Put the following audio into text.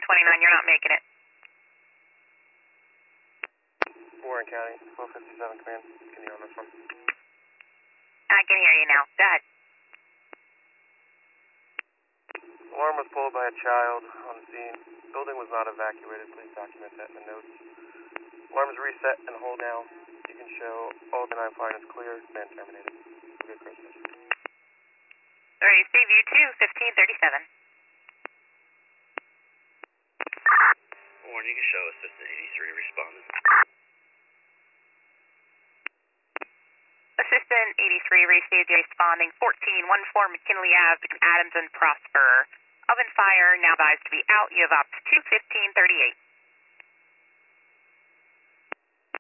29, you're not making it. Warren County, 1257 command. Can you on this one? I can hear you now. Go ahead. Alarm was pulled by a child on the scene. Building was not evacuated. Please document that in the notes. Alarm is reset and hold now. You can show all the 9 flight is clear. Man terminated. Good Christmas. Sorry, Seaview 2, 1537. Warren, you can show Assistant 83 responding. Assistant 83 received your responding 1414 McKinley Ave between Adams and Prosper. Oven fire now advised to be out. You have ops 21538.